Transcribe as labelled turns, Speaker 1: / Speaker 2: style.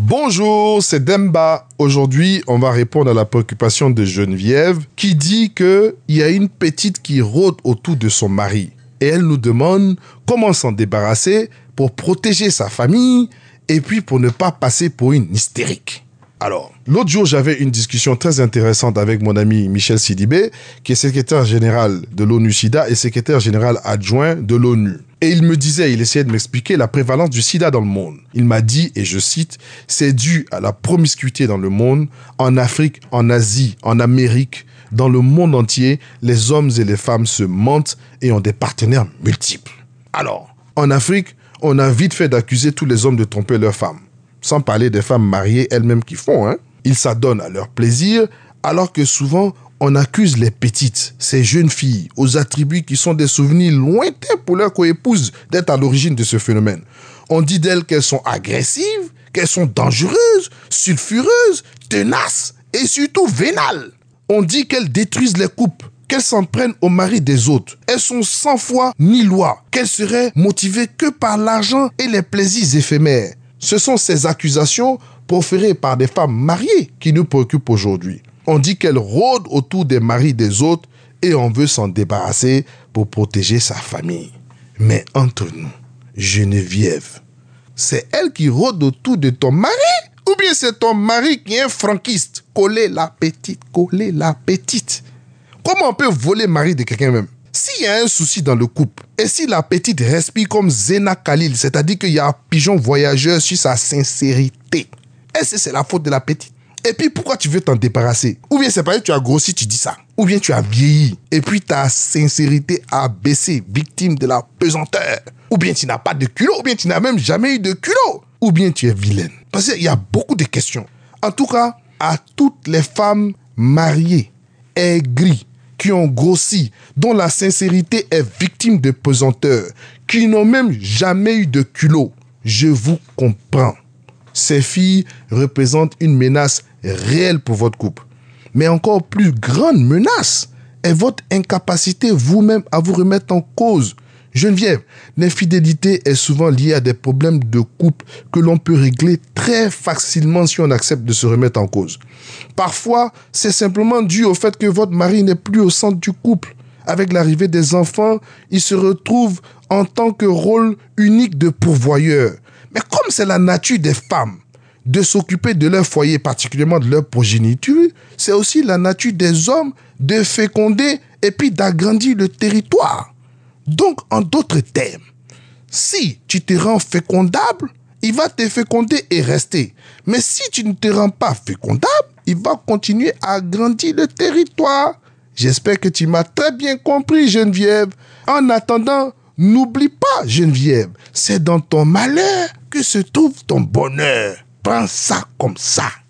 Speaker 1: Bonjour, c'est Demba. Aujourd'hui, on va répondre à la préoccupation de Geneviève qui dit qu'il y a une petite qui rôde autour de son mari. Et elle nous demande comment s'en débarrasser pour protéger sa famille et puis pour ne pas passer pour une hystérique. Alors, l'autre jour, j'avais une discussion très intéressante avec mon ami Michel Sidibé, qui est secrétaire général de l'ONU-SIDA et secrétaire général adjoint de l'ONU. Et il me disait, il essayait de m'expliquer la prévalence du sida dans le monde. Il m'a dit, et je cite, « C'est dû à la promiscuité dans le monde, en Afrique, en Asie, en Amérique, dans le monde entier, les hommes et les femmes se mentent et ont des partenaires multiples. » Alors, en Afrique, on a vite fait d'accuser tous les hommes de tromper leurs femmes. Sans parler des femmes mariées elles-mêmes qui font. Ils s'adonnent à leur plaisir, alors que souvent, on accuse les petites, ces jeunes filles, aux attributs qui sont des souvenirs lointains pour leur coépouse d'être à l'origine de ce phénomène. On dit d'elles qu'elles sont agressives, qu'elles sont dangereuses, sulfureuses, tenaces et surtout vénales. On dit qu'elles détruisent les couples, qu'elles s'en prennent au mari des autres. Elles sont sans foi ni loi, qu'elles seraient motivées que par l'argent et les plaisirs éphémères. Ce sont ces accusations proférées par des femmes mariées qui nous préoccupent aujourd'hui. On dit qu'elles rôdent autour des maris des autres et on veut s'en débarrasser pour protéger sa famille. Mais entre nous, Geneviève, c'est elle qui rôde autour de ton mari ou bien c'est ton mari qui est un franquiste? Coller la petite, coller la petite. Comment on peut voler le mari de quelqu'un même? S'il y a un souci dans le couple, et si la petite respire comme Zena Khalil, c'est-à-dire qu'il y a un pigeon voyageur sur sa sincérité, est-ce que c'est la faute de la petite? Et puis pourquoi tu veux t'en débarrasser? Ou bien c'est parce que tu as grossi, tu dis ça. Ou bien tu as vieilli, et puis ta sincérité a baissé, victime de la pesanteur. Ou bien tu n'as pas de culot, ou bien tu n'as même jamais eu de culot. Ou bien tu es vilaine. Parce qu'il y a beaucoup de questions. En tout cas, à toutes les femmes mariées, aigries, qui ont grossi, dont la sincérité est victime de pesanteur, qui n'ont même jamais eu de culot, je vous comprends. Ces filles représentent une menace réelle pour votre couple. Mais encore plus grande menace est votre incapacité vous-même à vous remettre en cause. Geneviève, l'infidélité est souvent liée à des problèmes de couple que l'on peut régler très facilement si on accepte de se remettre en cause. Parfois, c'est simplement dû au fait que votre mari n'est plus au centre du couple. Avec l'arrivée des enfants, il se retrouve en tant que rôle unique de pourvoyeur. Mais comme c'est la nature des femmes de s'occuper de leur foyer, particulièrement de leur progéniture, c'est aussi la nature des hommes de féconder et puis d'agrandir le territoire. Donc, en d'autres termes, si tu te rends fécondable, il va te féconder et rester. Mais si tu ne te rends pas fécondable, il va continuer à agrandir le territoire. J'espère que tu m'as très bien compris, Geneviève. En attendant, n'oublie pas, Geneviève, c'est dans ton malheur que se trouve ton bonheur. Prends ça comme ça.